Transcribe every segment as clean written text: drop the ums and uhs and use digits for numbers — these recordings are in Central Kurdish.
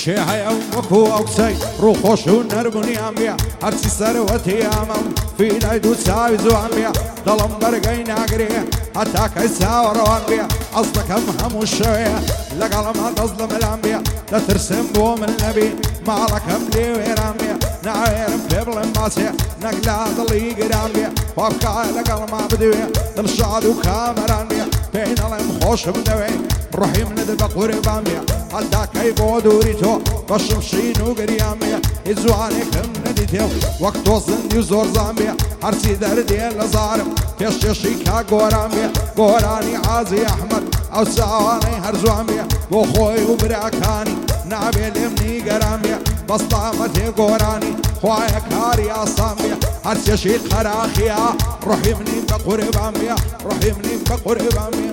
شيعي ومكو أوكسي روخوش ونربني أمبيا هرسي سروتي أمام في نايدو ساوي زو أمبيا ظلم برقين أقريا حتى كيسا ورو أمبيا أصدك هم الشوية لقل ما تظلم الأنبياء لا ترسم بوم النبي ما لك أملي وين أمبيا نعير بيبل ماسيا نقلا ضلي قرامبيا وابقى لقل ما بدويا تمشاد وكامر أنبيا بين الامخوش بدوي روحي من دبق ورباميا هلداك يبو دوريتو بشمشين وقرياميا يزوانك من ديتيو وقت وصل يزور زامبيا هرسي دردي اللزارم يشيشيكا قوراميا قوراني عازي أحمد أو ساواني هرزواميا وخوي وبراكاني نعبي اليمني قراميا بسطامتي قوراني خوايا كاري أصاميا هرسي شيخ خراخيا روحي مني بقرباميا روحي مني بقرباميا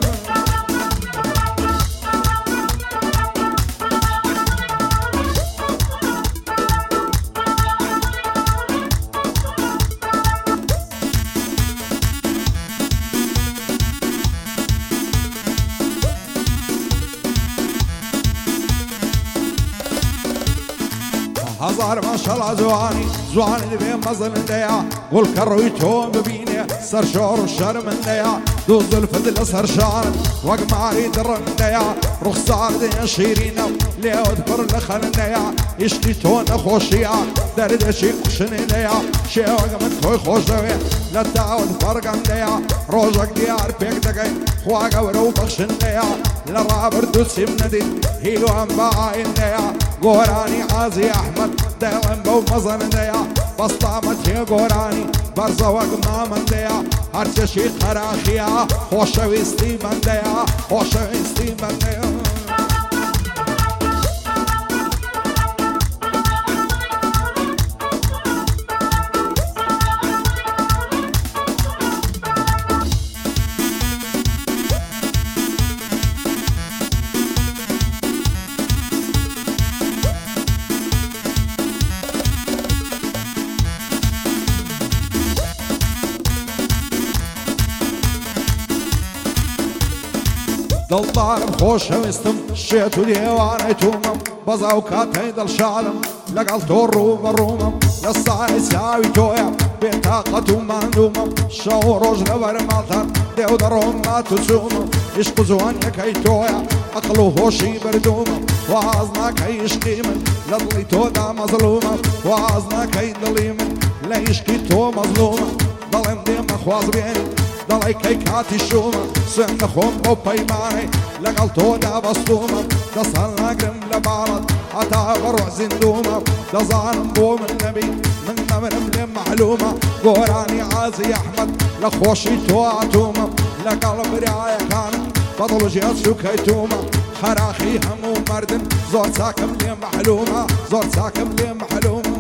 هزار ما شاء الله زواني بين مظل ديا والكروي توم ببيني سر شور الشر من ديا دوز الفدل سر شار وقماري در ديا رخصار دي شيرينا ليه ادبر لخن ديا يشتي تون خوشيا درد شي قشن ديا شي وقمت خوي خوش دوي لا تعود فرقم ديا روجك ديار بيك دقي خواقا ورو بخشن ديا لرابر دوسي مندي هيلو ام باين ديا قوراني عازي احمد دايلن بو مزن ديا بسطامتي قوراني برزا وقما من ديا هرچه شي خراخيا خوشويستي من ديا خوشويستي من ديا دلدارم خوشويستم شيتو ديواني تومم بزاو كاتي دل شعلم لقلتو الروم الرومم للصاي ساوي تويا بطاقة مندومم شاوروج لبر مالتر ديو دروم ما تسومم يشقو زوان يكي تويا أقلو هوشي بردومم وعزنا كي يشقيمن لضليتو دا مظلومم وعزنا كي دليمن لا يشكي تو مظلومم ضلم ديم أخواز بيني ضلي كي كاتي شومة سن خوم او بيماني لقلتو دا بصومة دصلنا قرم لبارد حتى بروع زندومة دظالم بوم النبي من نمرم لمعلومة قوراني عازي احمد لخوشي تو عتومة لقلب رعاية كانت فضل جيات سكيتومة خراخي همو مردن زور ساكم لمحلومة زور ساكم لمحلومة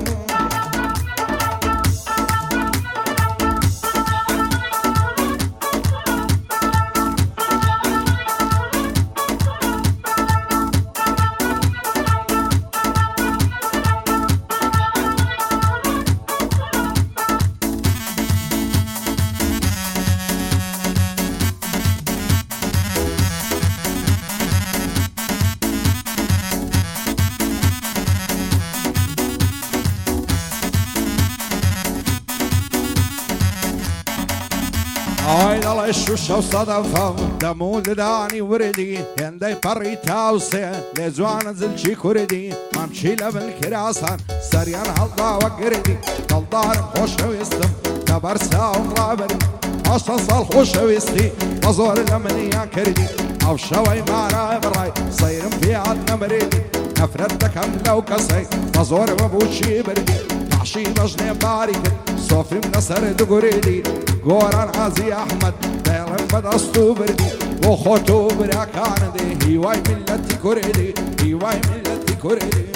عايد الله الشوشة وصدفة دمود داني وردي هندي بري تاوسي لزوان زلشي كردي ممشي لبن كراسان سريان هالضا وقردي دلدار خوش ويستم تبرسا ومرابري عشان صال خوش ويستي بزور لمنيا كردي او شوي معنا براي صيرم في عدنا مريدي نفرتك هم لو كسي بزور وبوشي بردي تعشي بجني باريك صوفي من سرد قريدي قوران عازي احمد دايلن بدستو بردي وخوتو براكان دي هيواي ملتي كريدي هيواي ملتي كريدي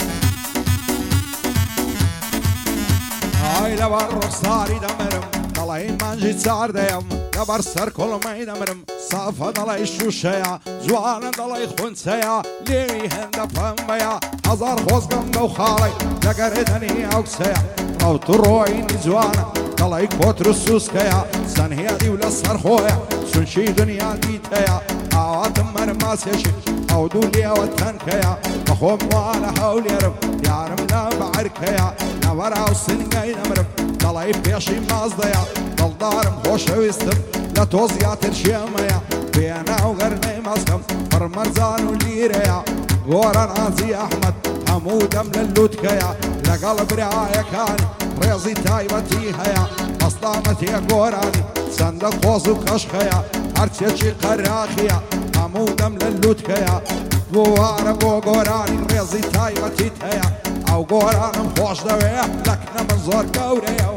لبر صاري دمرم دەڵی مانجی چاردەیەم لەبەر سەر کۆڵمەی دەمرم سافە دەڵی شوشەیە جوانە دەڵی خونچەیە لێوی هێندە پەمبەیە هەزار خۆزگەم بەو خاڵی لەگەرێدەنی ئەو کسەیە ڕەوت و ڕۆینی جوانە دەڵی کۆتر و سووسکەیە سەنهێدی و لەسەر خۆیە چونچی دنیا دیتەیە ئاواتم مەرماسێشی ئەو دوو لێوە تەنکەیە بەخۆم وانە هەولێرم یارم لە بەعرکەیە نەوەراو سنگەی نەمرم دەڵی پێشی مازدەیە دڵدارم خۆشەویستم لە تۆ زیاتر شێمەیە پێنە و گەرنەی مەزکەم پڕمەرزان و لیرەیە گۆرە نازی ئەحمەد هەموو دەم لە لووتکەیە لەگەڵ برایەکانی ڕێزی تایبەتی هەیە ئەستامەتیە گۆرانی چەندە قۆز و کەشخەیە هەرچێکی قەراخیە هەموو دەم لە لووتکەیە بوارە بۆ گۆرانی ڕێزی تایبەتیت هەیە ئەو گۆرانم خۆش دەوێ لەکنە من زۆر گەورەیە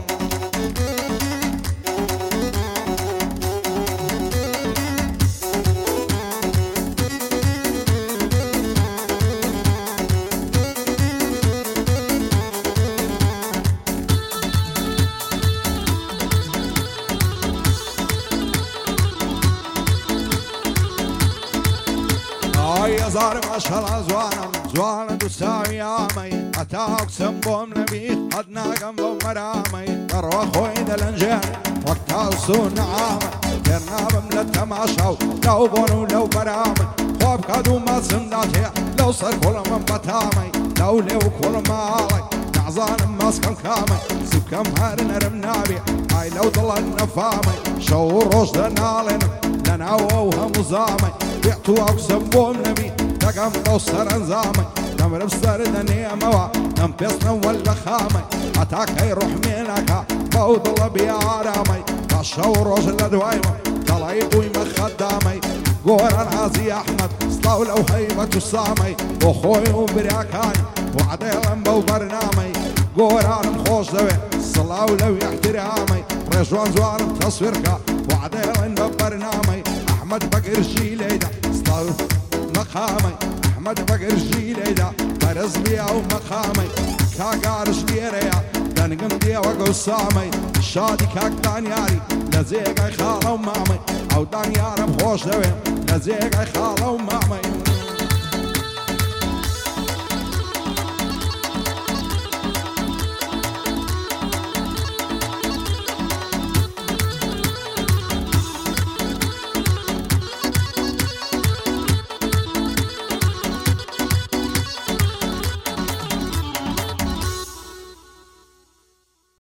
هزار ماشەڵا جوانم جوانە دووساوی ئامەی هەتا ئەوکسم بۆم نەبی قەت ناگەم بەو مەرامەی دەڕوە خۆی دەلەنجێن وەک تاوس و نەعامە تێر نابم لە تەماشا و لەو بۆن و لەو بەرامەی خۆ بکات و مەچمدا تێ لەو سەر کوڵمم بەتامەی لەو لێو کوڵماڵی نەعزانم مەسکەم کامەی سوکەم هەر نەرم نابێ ئای لەو دڵەن نەفامەی شەو و ڕۆژ دەناڵێنم لەناو ئەو هەموو زامەی بێت و ئەوکسم بۆم نەبی دەگەم بەو سەرنجامەی دەمرم سەر دەنێمەوە دەم پێستنە وەلە خامەی هەتاکەی ڕوحمێنەکە بەو دڵە بێئارامەی تا شەو ڕۆژ لە دوایمە دەڵی بوویمە خەدامەی گۆرە نازی ئەحمەد سڵاو لەو هەیبەت و سامەی بۆ خۆی و براکانی وعدێڵم بەو بەرنامەی گۆرانم خۆش دەوێ سڵاو لەو احترامەی ڕێژوان جوانم تەسویرکە وعدێڵن بە بەرنامەی ئەحمەد بەگرژی لێدا سڵاو مەقامەی ئەحمەد بەگرژی لێدا بەرز بیا و مەقامەی کاگارش لێرەیە دەنگم دێوە گەوسامەی شادی کاک دانیاری لە جێگای خاڵە و مامەی ئەو دانیارم خۆش دەوێ لە جێگای خاڵە و مامەی